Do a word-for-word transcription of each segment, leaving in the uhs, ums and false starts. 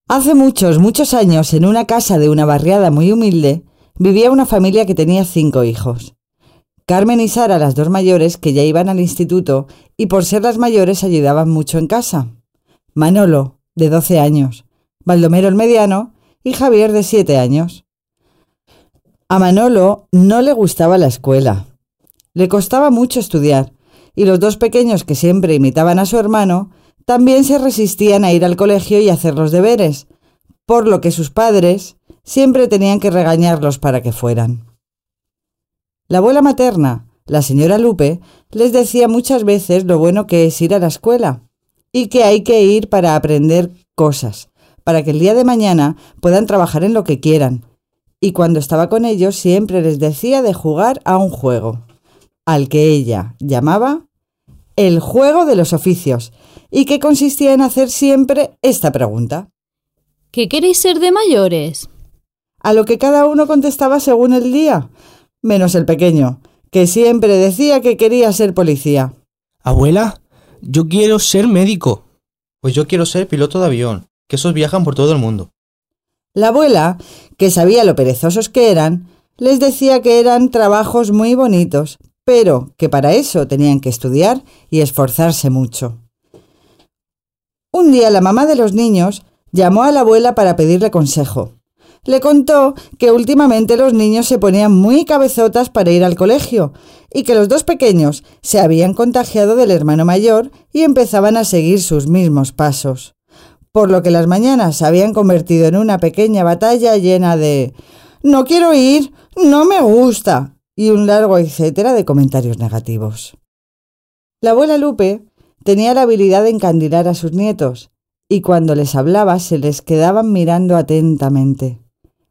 Hace muchos, muchos años, en una casa de una barriada muy humilde, vivía una familia que tenía cinco hijos. Carmen y Sara, las dos mayores, que ya iban al instituto y por ser las mayores ayudaban mucho en casa. Manolo, de doce años, Baldomero el mediano y Javier, de siete años. A Manolo no le gustaba la escuela. Le costaba mucho estudiar y los dos pequeños, que siempre imitaban a su hermano, también se resistían a ir al colegio y hacer los deberes, por lo que sus padres siempre tenían que regañarlos para que fueran. La abuela materna, la señora Lupe, les decía muchas veces lo bueno que es ir a la escuela y que hay que ir para aprender cosas, para que el día de mañana puedan trabajar en lo que quieran. Y cuando estaba con ellos siempre les decía de jugar a un juego, al que ella llamaba el juego de los oficios, y que consistía en hacer siempre esta pregunta. ¿Qué queréis ser de mayores? A lo que cada uno contestaba según el día, menos el pequeño, que siempre decía que quería ser policía. Abuela, yo quiero ser médico. Pues yo quiero ser piloto de avión, que esos viajan por todo el mundo. La abuela, que sabía lo perezosos que eran, les decía que eran trabajos muy bonitos, pero que para eso tenían que estudiar y esforzarse mucho. Un día la mamá de los niños llamó a la abuela para pedirle consejo. Le contó que últimamente los niños se ponían muy cabezotas para ir al colegio y que los dos pequeños se habían contagiado del hermano mayor y empezaban a seguir sus mismos pasos, por lo que las mañanas se habían convertido en una pequeña batalla llena de «no quiero ir», «no me gusta» y un largo etcétera de comentarios negativos. La abuela Lupe tenía la habilidad de encandilar a sus nietos y cuando les hablaba se les quedaban mirando atentamente.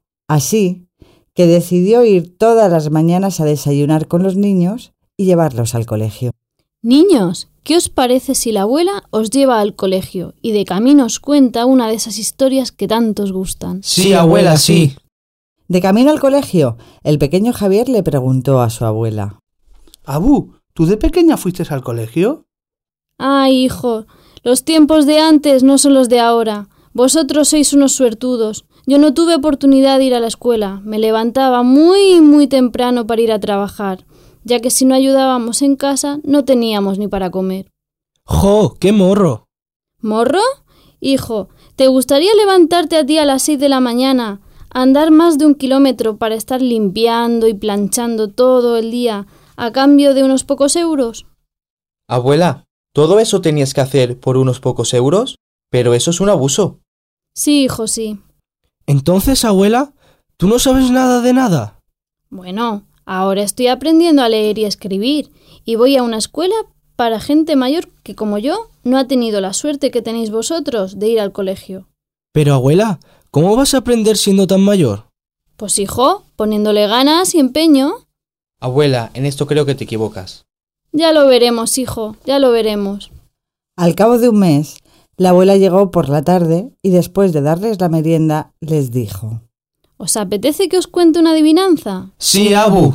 Así que decidió ir todas las mañanas a desayunar con los niños y llevarlos al colegio. Niños, ¿qué os parece si la abuela os lleva al colegio y de camino os cuenta una de esas historias que tanto os gustan? Sí, abuela, sí. De camino al colegio, el pequeño Javier le preguntó a su abuela. Abu, ¿tú de pequeña fuiste al colegio? Ay, hijo, los tiempos de antes no son los de ahora. Vosotros sois unos suertudos. Yo no tuve oportunidad de ir a la escuela. Me levantaba muy, muy temprano para ir a trabajar, ya que si no ayudábamos en casa no teníamos ni para comer. ¡Jo, qué morro! ¿Morro? Hijo, ¿te gustaría levantarte a ti a las seis de la mañana, andar más de un kilómetro para estar limpiando y planchando todo el día a cambio de unos pocos euros? Abuela, ¿todo eso tenías que hacer por unos pocos euros? Pero eso es un abuso. Sí, hijo, sí. Entonces, abuela, ¿tú no sabes nada de nada? Bueno, ahora estoy aprendiendo a leer y escribir y voy a una escuela para gente mayor que, como yo, no ha tenido la suerte que tenéis vosotros de ir al colegio. Pero, abuela, ¿cómo vas a aprender siendo tan mayor? Pues, hijo, poniéndole ganas y empeño. Abuela, en esto creo que te equivocas. Ya lo veremos, hijo, ya lo veremos. Al cabo de un mes, la abuela llegó por la tarde y después de darles la merienda, les dijo: ¿Os apetece que os cuente una adivinanza? Sí, Abu.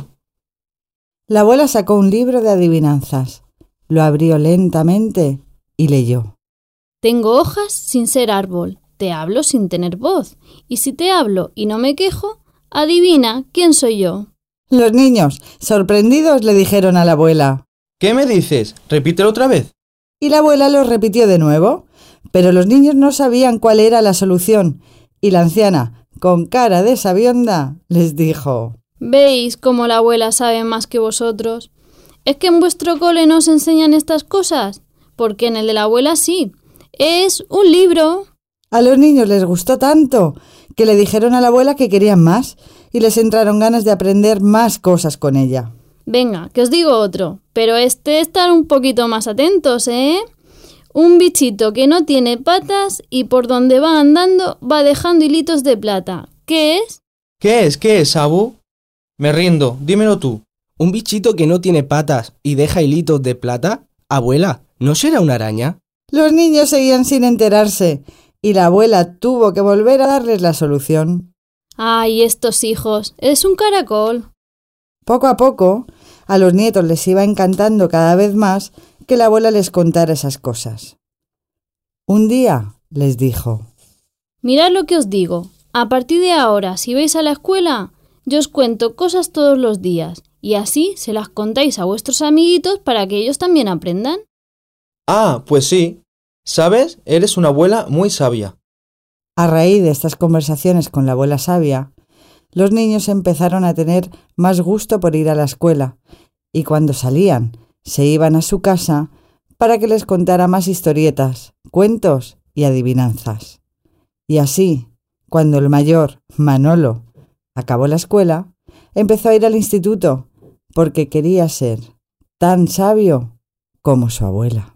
La abuela sacó un libro de adivinanzas, lo abrió lentamente y leyó. Tengo hojas sin ser árbol, te hablo sin tener voz, y si te hablo y no me quejo, adivina quién soy yo. Los niños, sorprendidos, le dijeron a la abuela: ¿Qué me dices? Repítelo otra vez. Y la abuela lo repitió de nuevo, pero los niños no sabían cuál era la solución, y la anciana, con cara de sabionda, les dijo: ¿Veis cómo la abuela sabe más que vosotros? ¿Es que en vuestro cole no os enseñan estas cosas? Porque en el de la abuela sí. Es un libro. A los niños les gustó tanto que le dijeron a la abuela que querían más y les entraron ganas de aprender más cosas con ella. Venga, que os digo otro, pero este estar un poquito más atentos, ¿eh? Un bichito que no tiene patas y por donde va andando va dejando hilitos de plata. ¿Qué es? ¿Qué es? ¿Qué es, Abu? Me rindo, dímelo tú. ¿Un bichito que no tiene patas y deja hilitos de plata? Abuela, ¿no será una araña? Los niños seguían sin enterarse y la abuela tuvo que volver a darles la solución. Ay, estos hijos, es un caracol. Poco a poco, a los nietos les iba encantando cada vez más que la abuela les contara esas cosas. Un día les dijo: Mirad lo que os digo. A partir de ahora, si vais a la escuela, yo os cuento cosas todos los días, y así se las contáis a vuestros amiguitos para que ellos también aprendan. Ah, pues sí. ¿Sabes? Eres una abuela muy sabia. A raíz de estas conversaciones con la abuela sabia, los niños empezaron a tener más gusto por ir a la escuela, y cuando salían, se iban a su casa para que les contara más historietas, cuentos y adivinanzas. Y así, cuando el mayor, Manolo, acabó la escuela, empezó a ir al instituto porque quería ser tan sabio como su abuela.